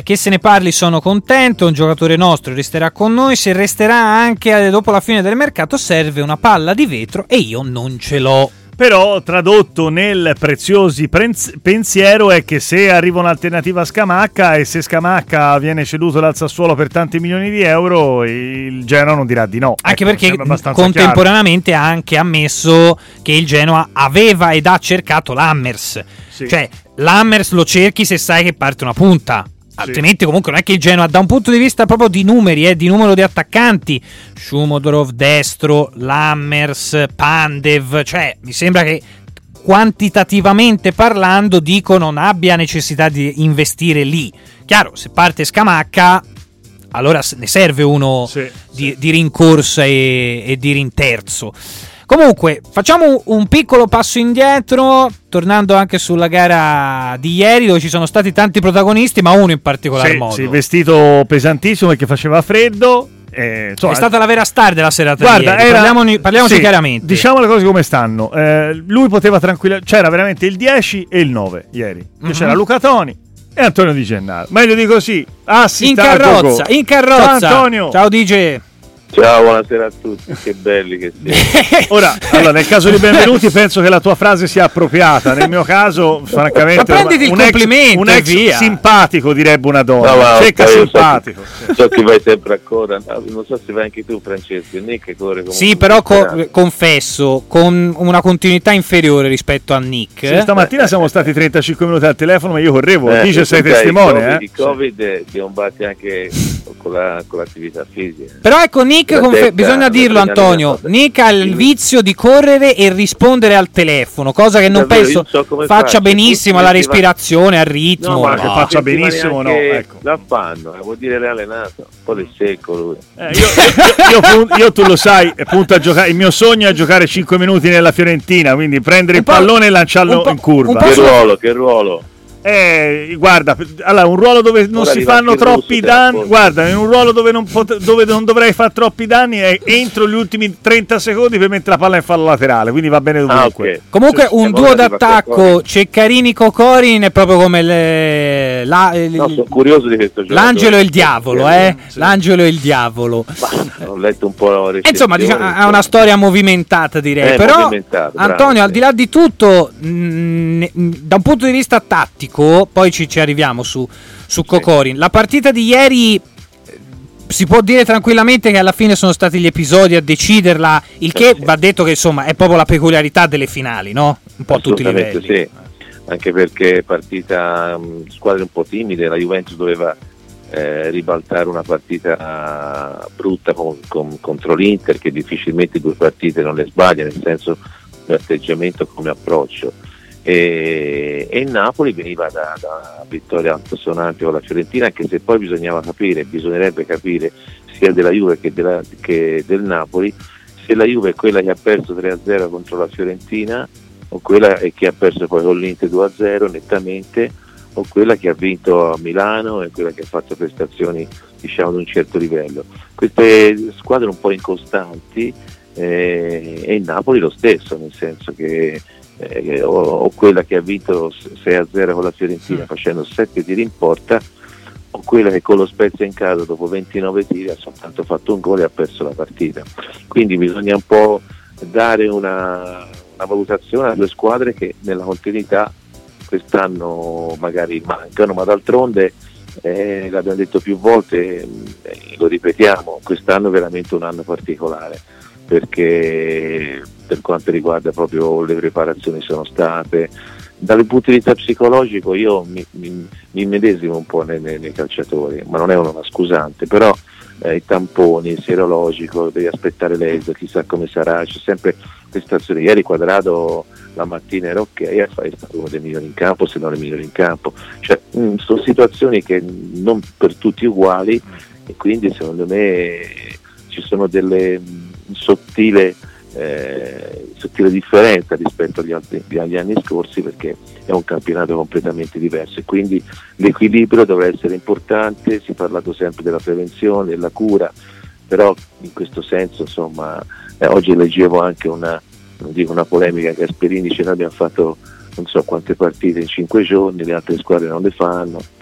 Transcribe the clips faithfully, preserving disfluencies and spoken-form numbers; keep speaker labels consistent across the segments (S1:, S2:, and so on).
S1: che se ne parli sono contento, un giocatore nostro resterà con noi, se resterà anche dopo la fine del mercato serve una palla di vetro e io non ce l'ho.
S2: Però tradotto nel preziosi pensiero è che se arriva un'alternativa a Scamacca e se Scamacca viene ceduto dal Sassuolo per tanti milioni di euro, il Genoa non dirà di no.
S1: Anche
S2: ecco,
S1: perché contemporaneamente ha anche ammesso che il Genoa aveva ed ha cercato Lammers. Sì. Cioè Lammers lo cerchi se sai che parte una punta. Altrimenti comunque non è che il Genoa da un punto di vista proprio di numeri, eh, di numero di attaccanti, Shumodorov destro, Lammers, Pandev, cioè mi sembra che quantitativamente parlando dico non abbia necessità di investire lì. Chiaro, se parte Scamacca allora ne serve uno sì, di, sì. di rincorsa e, e di rinterzo. Comunque facciamo un piccolo passo indietro, tornando anche sulla gara di ieri dove ci sono stati tanti protagonisti, ma uno in particolar
S2: sì,
S1: modo.
S2: Sì, vestito pesantissimo perché faceva freddo. Eh, insomma,
S1: è stata la vera star della serata
S2: guarda,
S1: di ieri.
S2: Era,
S1: Parliamone, parliamoci sì, chiaramente.
S2: Diciamo le cose come stanno. Eh, lui poteva tranquillamente, c'era veramente il dieci e il nove ieri. Mm-hmm. C'era Luca Toni e Antonio Di Gennaro. Meglio di così.
S1: In carrozza, in carrozza.
S2: Ciao Antonio.
S1: Ciao D J.
S3: Ciao, buonasera a tutti, che belli che siete.
S2: Ora, allora, nel caso di benvenuti penso che la tua frase sia appropriata, nel mio caso francamente
S1: ma prenditi
S2: un
S1: il complimento,
S2: ex, un ex
S1: via.
S2: simpatico direbbe una donna,
S3: no, ma,
S2: cerca simpatico.
S3: So, so che vai sempre a correre, non so se vai anche tu Francesco, Nick corre comunque.
S1: Sì, però co- confesso, con una continuità inferiore rispetto a Nick.
S2: Sì, stamattina eh, siamo stati trentacinque minuti al telefono, ma io correvo,
S3: eh,
S2: dice sei testimone.
S3: Il Covid,
S2: eh?
S3: il Covid si combatte anche con, la, con l'attività fisica.
S1: Però ecco Nick Confe- bisogna dirlo Antonio, Nick ha il vizio di correre e rispondere al telefono, cosa che non
S3: Davvero,
S1: penso
S3: so
S1: faccia
S3: faccio.
S1: benissimo alla respirazione, al ritmo.
S2: No, ma no, che faccia benissimo no, ecco.
S3: L'affanno, eh, vuol dire riallenato, un po' di secco lui.
S2: Eh, io, io, io, io tu lo sai, punto a giocare, il mio sogno è giocare cinque minuti nella Fiorentina, quindi prendere il pallone e lanciarlo in curva.
S3: Che ruolo, che ruolo?
S2: Eh, guarda, allora un ruolo dove non
S3: Ora
S2: si fanno troppi danni,
S3: tempo.
S2: guarda, in un ruolo dove non, pot- dove non dovrei fare troppi danni è entro gli ultimi trenta secondi per mettere la palla in fallo laterale, quindi va bene dovunque.
S3: Ah, okay.
S1: Comunque un duo d'attacco Ceccarini-Cocorin è proprio come le, la,
S3: no, sono curioso di questo gioco.
S1: L'angelo e il diavolo, eh? Sì. L'angelo e il diavolo.
S3: Ma, ho letto un po' la
S1: insomma, diciamo, ha una storia movimentata, direi.
S3: Eh,
S1: però
S3: movimentata,
S1: Antonio,
S3: bravo,
S1: al di là di tutto, mh, da un punto di vista tattico, poi ci, ci arriviamo su, su Cocorin. La partita di ieri si può dire tranquillamente che alla fine sono stati gli episodi a deciderla, il che va detto che insomma è proprio la peculiarità delle finali, no? Un po' a tutti i livelli.
S3: Sì. Anche perché partita mh, squadre un po' timide, la Juventus doveva eh, ribaltare una partita brutta con, con, contro l'Inter, che difficilmente due partite non le sbaglia, nel senso di atteggiamento come approccio. E, e il Napoli veniva da, da vittoria altisonante con la Fiorentina, anche se poi bisognava capire, bisognerebbe capire sia della Juve che, della, che del Napoli se la Juve è quella che ha perso tre a zero contro la Fiorentina o quella che ha perso poi con l'Inter due a zero nettamente, o quella che ha vinto a Milano e quella che ha fatto prestazioni diciamo di un certo livello. Queste squadre un po' incostanti eh, e il Napoli lo stesso, nel senso che Eh, o, o quella che ha vinto sei a zero con la Fiorentina mm. facendo sette tiri in porta, o quella che con lo Spezia in casa dopo ventinove tiri ha soltanto fatto un gol e ha perso la partita. Quindi bisogna un po' dare una, una valutazione alle due squadre che nella continuità quest'anno magari mancano, ma d'altronde eh, l'abbiamo detto più volte, eh, lo ripetiamo, quest'anno è veramente un anno particolare, perché per quanto riguarda proprio le preparazioni sono state, dal punto di vista psicologico io mi, mi, mi medesimo un po' nei, nei, nei calciatori, ma non è una scusante, però eh, i tamponi, il serologico, devi aspettare l'esito, chissà come sarà, c'è sempre questa azione. Ieri Quadrado la mattina era ok, è stato uno dei migliori in campo, se non il migliore in campo, cioè mh, sono situazioni che non per tutti uguali, e quindi secondo me ci sono delle mh, sottile Eh, sottile differenza rispetto agli, altri, agli anni scorsi, perché è un campionato completamente diverso e quindi l'equilibrio dovrà essere importante. Si è parlato sempre della prevenzione, della cura, però in questo senso insomma eh, oggi leggevo anche una, non dico una polemica, che Gasperini dice noi abbiamo fatto non so quante partite in cinque giorni, le altre squadre non le fanno,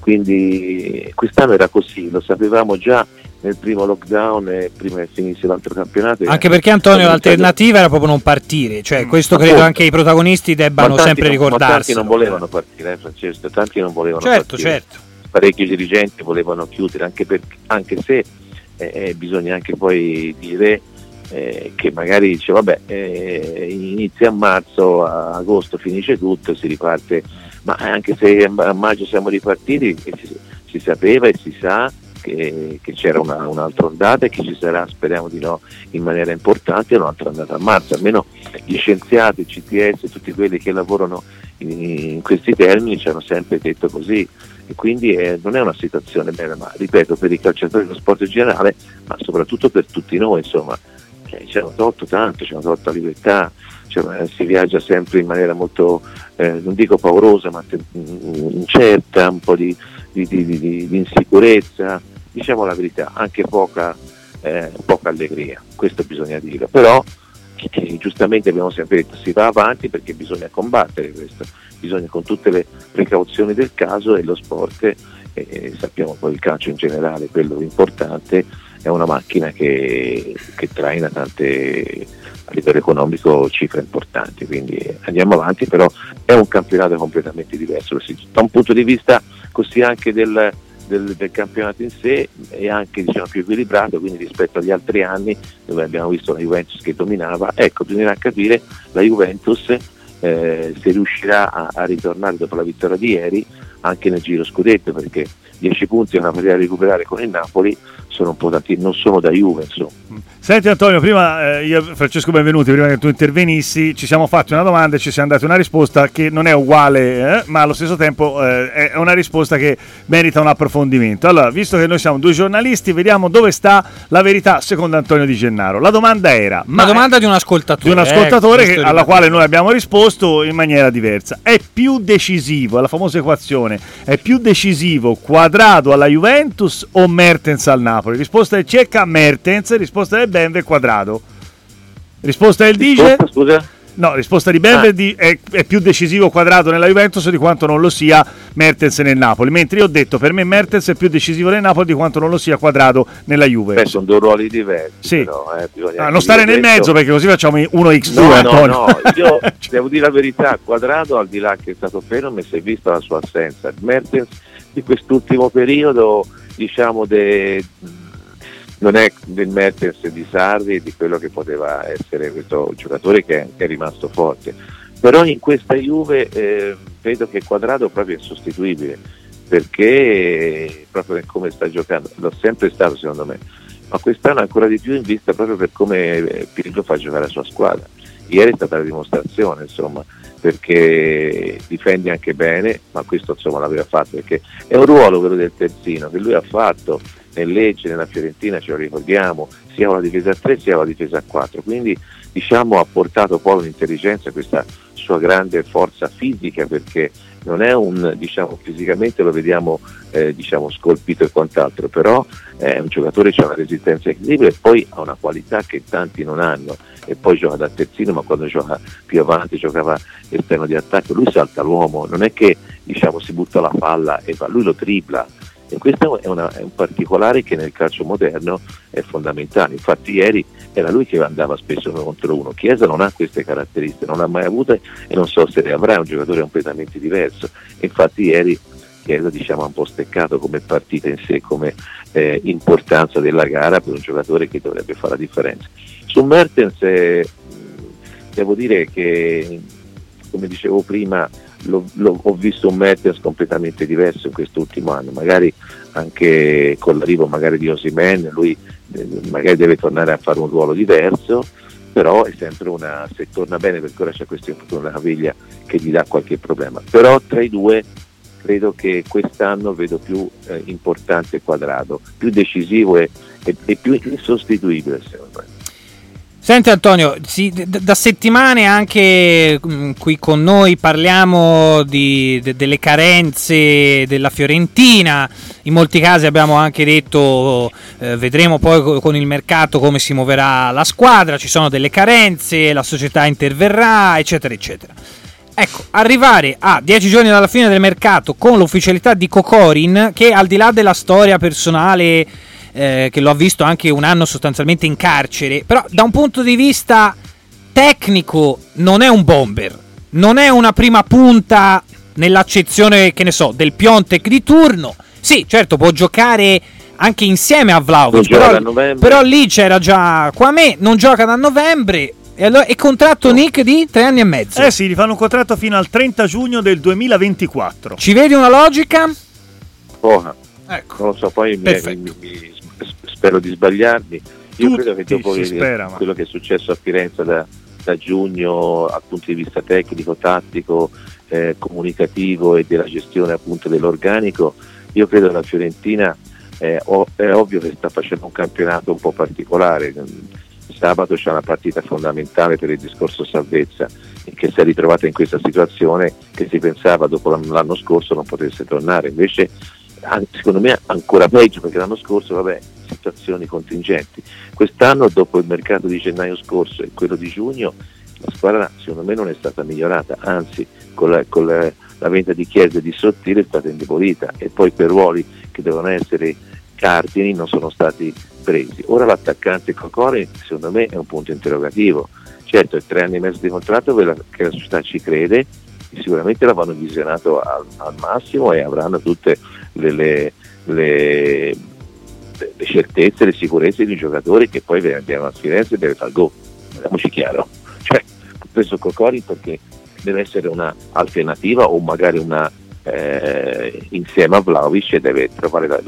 S3: quindi quest'anno era così, lo sapevamo già nel primo lockdown e prima che finisse l'altro campionato.
S1: Anche perché, Antonio, l'alternativa era proprio non partire, cioè questo credo appunto, anche i protagonisti debbano tanti, sempre ricordarsi.
S3: Tanti non volevano partire, eh, Francesco, tanti non volevano
S1: certo,
S3: partire.
S1: Certo,
S3: parecchi dirigenti volevano chiudere, anche, per, anche se eh, bisogna anche poi dire eh, che magari dice vabbè eh, inizia a marzo, a agosto finisce tutto, si riparte, ma anche se a maggio siamo ripartiti si, si sapeva e si sa che, che c'era una, un'altra ondata e che ci sarà, speriamo di no, in maniera importante un'altra ondata a marzo, almeno gli scienziati, il C T S, tutti quelli che lavorano in, in questi termini ci hanno sempre detto così. E quindi eh, non è una situazione bella, ma ripeto, per i calciatori dello sport in generale, ma soprattutto per tutti noi, insomma, eh, ci hanno tolto tanto, ci hanno tolto la libertà, cioè, eh, si viaggia sempre in maniera molto, eh, non dico paurosa, ma te- incerta, un po' di, di, di, di, di insicurezza, diciamo la verità, anche poca, eh, poca allegria, questo bisogna dire, però eh, giustamente abbiamo sempre detto si va avanti perché bisogna combattere questo. Bisogna con tutte le precauzioni del caso, e lo sport, eh, sappiamo poi il calcio in generale, quello importante, è una macchina che, che traina tante, a livello economico, cifre importanti, quindi andiamo avanti, però è un campionato completamente diverso, da un punto di vista così anche del, del, del campionato in sé, è anche diciamo, più equilibrato, quindi rispetto agli altri anni dove abbiamo visto la Juventus che dominava, ecco, bisognerà capire la Juventus Eh, se riuscirà a, a ritornare dopo la vittoria di ieri anche nel giro scudetto, perché dieci punti è una partita da recuperare con il Napoli, sono un po' tanti, non sono da Juve insomma.
S2: Senti Antonio, prima eh, io Francesco benvenuti, prima che tu intervenissi ci siamo fatti una domanda e ci siamo dati una risposta che non è uguale eh, ma allo stesso tempo eh, è una risposta che merita un approfondimento. Allora, visto che noi siamo due giornalisti, vediamo dove sta la verità secondo Antonio Di Gennaro. La domanda era
S1: ma la domanda è, di un ascoltatore,
S2: di un ascoltatore
S1: eh,
S2: che, alla quale noi abbiamo risposto in maniera diversa. È più decisivo, è la famosa equazione, è più decisivo Quadrado alla Juventus o Mertens al Napoli? Risposta del Cecca Mertens, risposta del Benve Quadrado. Risposta del Dice?
S3: Scusa?
S2: No, risposta di Benve ah. di, è, è più decisivo Quadrado nella Juventus di quanto non lo sia Mertens nel Napoli, mentre io ho detto per me Mertens è più decisivo nel Napoli di quanto non lo sia Quadrado nella Juve.
S3: Beh, sono due ruoli diversi.
S2: Sì.
S3: Però, eh,
S2: ah, non stare nel mezzo perché così facciamo uno per due.
S3: No,
S2: Antonio.
S3: no, no, io devo dire la verità, Quadrado al di là che è stato fermo, si è vista la sua assenza. Mertens di quest'ultimo periodo, diciamo, de, non è del Mertens di Sarri, di quello che poteva essere questo giocatore che è, che è rimasto forte, però in questa Juve eh, vedo che Quadrado proprio è insostituibile, perché proprio per come sta giocando, l'ho sempre stato secondo me, ma quest'anno ancora di più in vista proprio per come Pirlo fa giocare la sua squadra. Ieri è stata la dimostrazione, insomma, perché difende anche bene, ma questo insomma l'aveva fatto perché è un ruolo quello del terzino che lui ha fatto nel Lecce, nella Fiorentina, ce lo ricordiamo, sia la difesa a tre sia la difesa a quattro, quindi diciamo ha portato poi un'intelligenza, questa sua grande forza fisica, perché non è un, diciamo, fisicamente lo vediamo eh, diciamo scolpito e quant'altro, però è un giocatore che ha una resistenza equilibrio e poi ha una qualità che tanti non hanno, e poi gioca da terzino, ma quando gioca più avanti giocava esterno di attacco, lui salta l'uomo, non è che diciamo si butta la palla e va, lui lo tripla, e questo è, una, è un particolare che nel calcio moderno è fondamentale. Infatti ieri era lui che andava spesso uno contro uno. Chiesa non ha queste caratteristiche, non l'ha mai avute e non so se le avrà, è un giocatore completamente diverso, e infatti ieri Chiesa diciamo ha un po' steccato come partita in sé, come eh, importanza della gara per un giocatore che dovrebbe fare la differenza. Su Mertens eh, devo dire che, come dicevo prima, Lo, lo, ho visto un Mertens completamente diverso in quest'ultimo anno, magari anche con l'arrivo magari di Osimhen lui eh, magari deve tornare a fare un ruolo diverso, però è sempre una, se torna bene, perché ora c'è questo infortunio alla caviglia che gli dà qualche problema, però tra i due credo che quest'anno vedo più eh, importante Quadrado, più decisivo e, e, e più insostituibile secondo me.
S1: Senti Antonio, sì, d- da settimane anche mh, qui con noi parliamo di, de- delle carenze della Fiorentina, in molti casi abbiamo anche detto eh, vedremo poi co- con il mercato come si muoverà la squadra, ci sono delle carenze, la società interverrà eccetera eccetera. Ecco, arrivare a dieci giorni dalla fine del mercato con l'ufficialità di Kokorin, che al di là della storia personale eh, che lo ha visto anche un anno sostanzialmente in carcere, però da un punto di vista tecnico non è un bomber, non è una prima punta nell'accezione, che ne so, del Piontek di turno. Sì, certo, può giocare anche insieme a Vlahovic, però, però lì c'era già Kwame, non gioca da novembre. E allora è contratto Nick di tre anni e mezzo.
S2: Eh sì, gli fanno un contratto fino al trenta giugno del duemilaventiquattro.
S1: Ci vedi una logica?
S3: Poca.
S1: Ecco.
S3: Non lo so, poi mi, mi, mi, spero di sbagliarmi. Io
S2: Tutti
S3: credo che dopo che,
S2: spera,
S3: quello che è successo a Firenze da, da giugno dal punto di vista tecnico, tattico, eh, comunicativo e della gestione appunto dell'organico, io credo che la Fiorentina eh, o, è ovvio che sta facendo un campionato un po' particolare. Sabato c'è una partita fondamentale per il discorso salvezza, che si è ritrovata in questa situazione che si pensava dopo l'anno scorso non potesse tornare, invece secondo me ancora peggio, perché l'anno scorso vabbè, situazioni contingenti. Quest'anno dopo il mercato di gennaio scorso e quello di giugno la squadra secondo me non è stata migliorata, anzi con la, con la, la vendita di Chiesa e di Sottile è stata indebolita, e poi per ruoli che devono essere cardini non sono stati presi. Ora l'attaccante Kokorin secondo me è un punto interrogativo. Certo, è tre anni e mezzo di contratto che la, che la società ci crede, e sicuramente l'avranno visionato al, al massimo e avranno tutte le, le, le, le certezze, le sicurezze di un giocatore che poi viene a Firenze e deve far gol. Parliamoci chiaro, cioè ho preso Kokorin perché deve essere una alternativa o magari una eh, insieme a Vlahovic, e deve trovare la,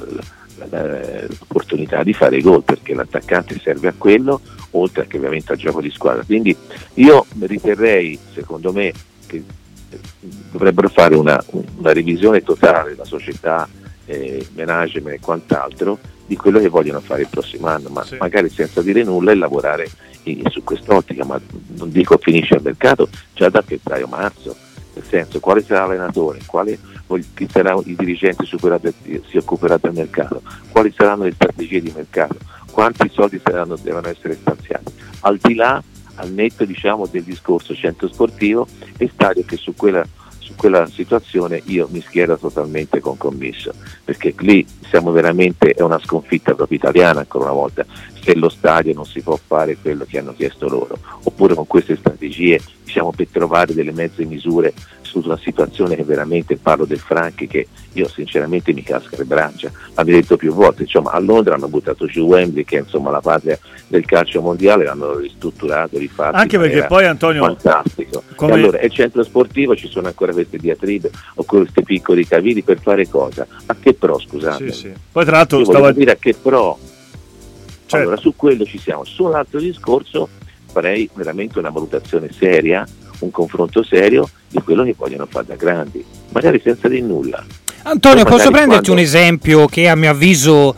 S3: la, l'opportunità di fare gol, perché l'attaccante serve a quello, oltre che ovviamente al gioco di squadra. Quindi io riterrei, secondo me, che dovrebbero fare una, una revisione totale della società, eh, management e quant'altro, di quello che vogliono fare il prossimo anno, ma sì, magari senza dire nulla, e lavorare in, su quest'ottica. Ma non dico finisce il mercato già da febbraio-marzo, nel senso, quale sarà l'allenatore, quale, chi saranno i dirigenti su cui si occuperà del mercato, quali saranno le strategie di mercato, quanti soldi saranno, devono essere stanziati, al di là, al netto diciamo del discorso centro sportivo e stadio, che su quella, su quella situazione io mi schiero totalmente con Commisso, perché lì siamo veramente, è una sconfitta proprio italiana ancora una volta, se lo stadio non si può fare quello che hanno chiesto loro, oppure con queste strategie diciamo per trovare delle mezze misure su una situazione che veramente, parlo del Franchi, che io sinceramente mi casca le braccia, l'abbiamo detto più volte, insomma a Londra hanno buttato giù Wembley, che è insomma la patria del calcio mondiale, l'hanno ristrutturato, rifatto,
S2: anche perché poi Antonio
S3: fantastico,
S2: come...
S3: e allora il centro sportivo ci sono ancora queste diatribe o questi piccoli cavilli per fare cosa? A che pro, scusate?
S2: Sì, sì. Poi tra l'altro
S3: stavo a dire a che pro.
S2: Certo.
S3: Allora su quello ci siamo. Su un altro discorso farei veramente una valutazione seria, un confronto serio di quello che vogliono fare da grandi, magari senza dire nulla.
S1: Antonio, posso prenderti quando... un esempio che a mio avviso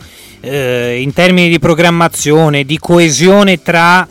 S1: eh, in termini di programmazione, di coesione tra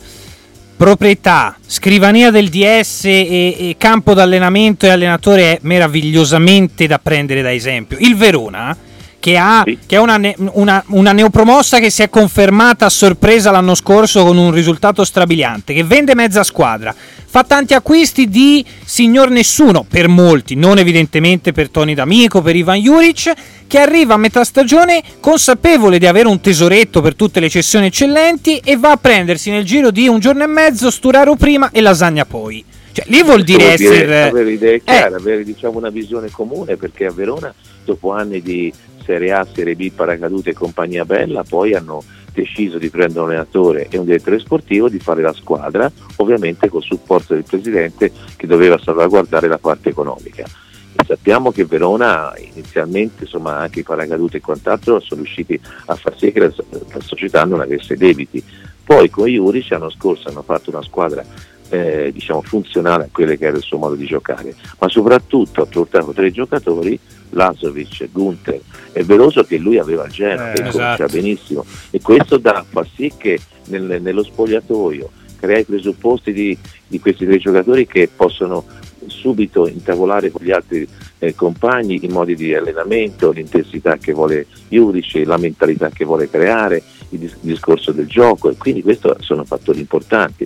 S1: proprietà, scrivania del D S e, e campo d'allenamento e allenatore è meravigliosamente da prendere da esempio. Il Verona, che ha, sì. che ha una, ne, una, una neopromossa che si è confermata a sorpresa l'anno scorso con un risultato strabiliante, che vende mezza squadra, fa tanti acquisti di signor nessuno per molti, non evidentemente per Toni D'Amico, per Ivan Juric, che arriva a metà stagione consapevole di avere un tesoretto per tutte le cessioni eccellenti e va a prendersi nel giro di un giorno e mezzo Sturaro prima e Lasagna poi. Cioè, lì vuol dire, vuol dire essere
S3: avere idee chiare,
S1: eh.
S3: avere diciamo una visione comune, perché a Verona dopo anni di Serie A, Serie B, paracadute e compagnia bella, poi hanno deciso di prendere un allenatore e un direttore sportivo, di fare la squadra, ovviamente col supporto del presidente che doveva salvaguardare la parte economica. E sappiamo che Verona inizialmente, insomma, anche i paracadute e quant'altro sono riusciti a far sì che la, la società non avesse debiti. Poi con Juric l'anno scorso hanno fatto una squadra eh, diciamo funzionale a quello che era il suo modo di giocare, ma soprattutto ha portato tre giocatori, Lazovic, Gunther e Veloso, che lui aveva il genere,
S1: eh,
S3: che conosceva
S1: esatto.
S3: benissimo, e questo dà, fa sì che nel, nello spogliatoio crea i presupposti di, di questi tre giocatori che possono subito intavolare con gli altri eh, compagni i modi di allenamento, l'intensità che vuole Juric, la mentalità che vuole creare, il, dis- il discorso del gioco, e quindi questi sono fattori importanti.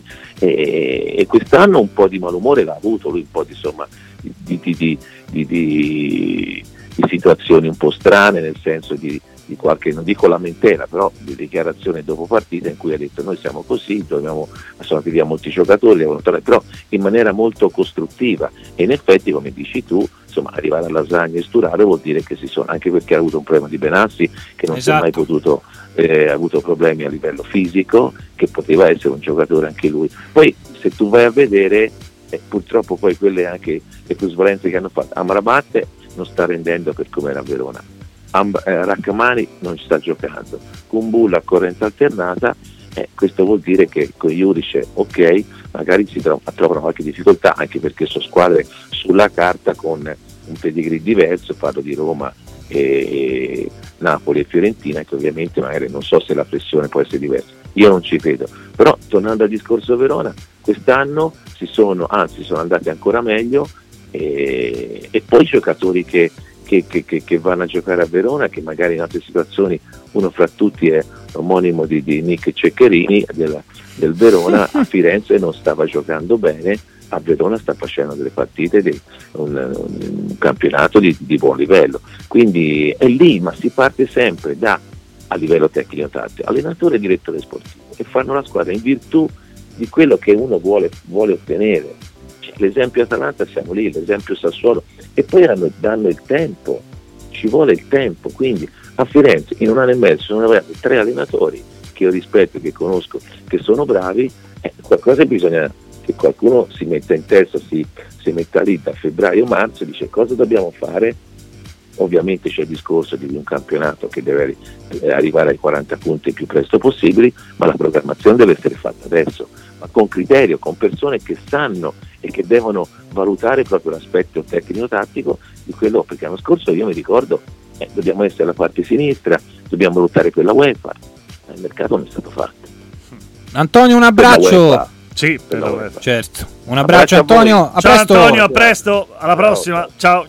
S3: E, e quest'anno un po' di malumore l'ha avuto lui, un po' di, insomma, di, di, di, di, di, di, di situazioni un po' strane, nel senso di di qualche, non dico lamentela, però di dichiarazione dopo partita in cui ha detto noi siamo così, dobbiamo, sono arrivati via molti giocatori, però in maniera molto costruttiva, e in effetti, come dici tu, insomma, arrivare a Lasagna e Sturaro vuol dire che si sono, anche perché ha avuto un problema di Benassi che non esatto. si è mai potuto, eh, ha avuto problemi a livello fisico, che poteva essere un giocatore anche lui. Poi se tu vai a vedere, eh, purtroppo poi quelle anche le plusvalenze che hanno fatto, Amrabat non sta rendendo per come era a Verona, Amb- eh, Rachmani non ci sta giocando, Kumbulla a corrente alternata, eh, questo vuol dire che con Juric ok, magari si tro- trovano qualche difficoltà, anche perché sono squadre sulla carta con un pedigree diverso, parlo di Roma e Napoli e Fiorentina, che ovviamente magari non so se la pressione può essere diversa, io non ci credo, però tornando al discorso Verona, quest'anno si sono, anzi sono andati ancora meglio, e, e poi giocatori che Che, che, che vanno a giocare a Verona, che magari in altre situazioni, uno fra tutti è omonimo di, di Nick Ceccherini del, del Verona, a Firenze non stava giocando bene, a Verona sta facendo delle partite di un, un campionato di, di buon livello, quindi è lì, ma si parte sempre da, a livello tecnico tattico, allenatore e direttore sportivo, e fanno la squadra in virtù di quello che uno vuole, vuole ottenere. L'esempio Atalanta siamo lì, l'esempio Sassuolo, e poi danno, danno il tempo, ci vuole il tempo, quindi a Firenze in un anno e mezzo sono arrivati tre allenatori che io rispetto, che conosco, che sono bravi, eh, qualcosa bisogna che qualcuno si metta in testa, si, si metta lì da febbraio marzo e dice cosa dobbiamo fare. Ovviamente c'è il discorso di un campionato che deve arrivare ai quaranta punti il più presto possibili, ma la programmazione deve essere fatta adesso, ma con criterio, con persone che sanno e che devono valutare proprio l'aspetto tecnico-tattico di quello, perché l'anno scorso io mi ricordo eh, dobbiamo essere alla parte sinistra, dobbiamo lottare per la UEFA, il mercato non è stato fatto.
S1: Antonio, un abbraccio.
S2: Sì, per la
S1: UEFA. Certo, un abbraccio, abbraccio Antonio, a,
S2: a presto.
S1: Ciao
S2: Antonio, a presto, alla prossima, ciao.